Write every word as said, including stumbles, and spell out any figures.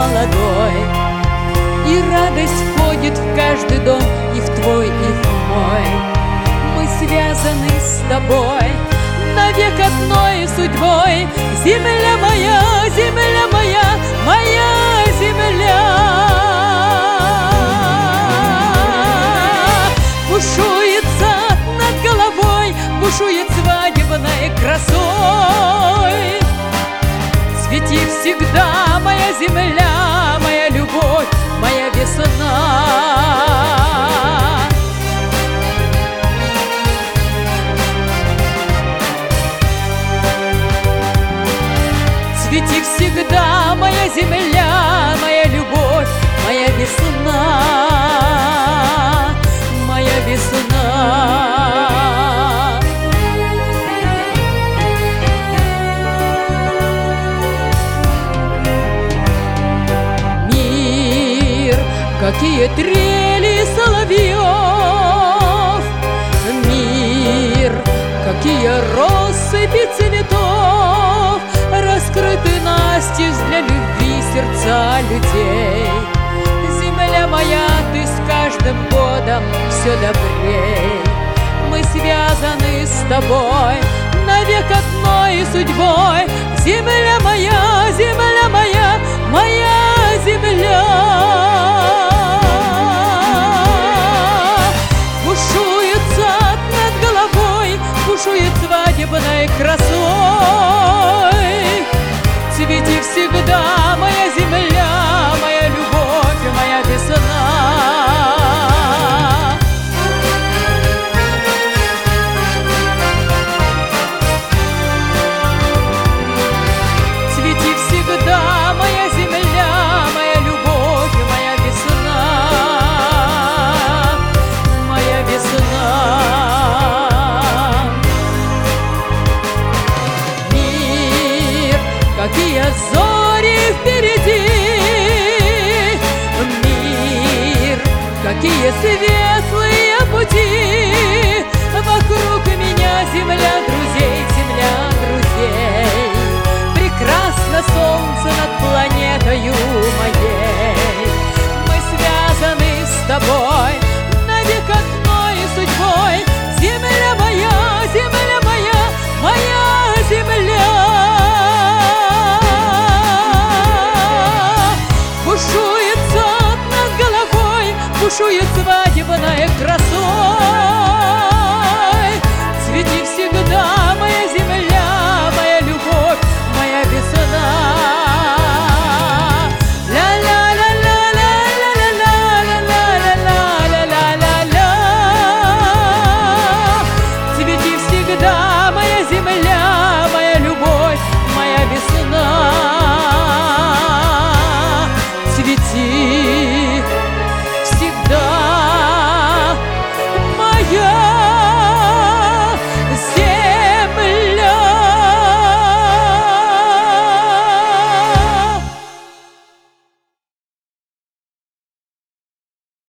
молодой. И радость входит в каждый дом, и в твой, и в мой. Мы связаны с тобой навек одной судьбой. Земля моя, земля моя, моя земля. Бушует сад над головой, бушует свадебной красой. Цвети всегда, моя земля, моя любовь, моя весна. Цвети всегда, моя земля, моя любовь, моя весна, моя весна. Мир, какие трели соловьев, мир, какие россыпи цветов, раскрыты настежь для любви сердца людей. Земля моя, ты с каждым годом все добрей. Мы связаны с тобой навек одной судьбой. Земля моя, земля моя, моя земля. Бушует сад над головой, бушует свадебной красой. Цвети всегда, моя земля, моя любовь, моя весна. Цвети всегда, моя земля, моя любовь, моя весна, моя весна. Какие зори впереди, мир, какие светлые пути. Вокруг меня земля друзей, земля друзей. Прекрасно солнце над планетою моей. Мы связаны с тобой навек одной судьбой. Земля моя, земля моя, моя земля. Бушует сад над головой, бушует свадебная красота.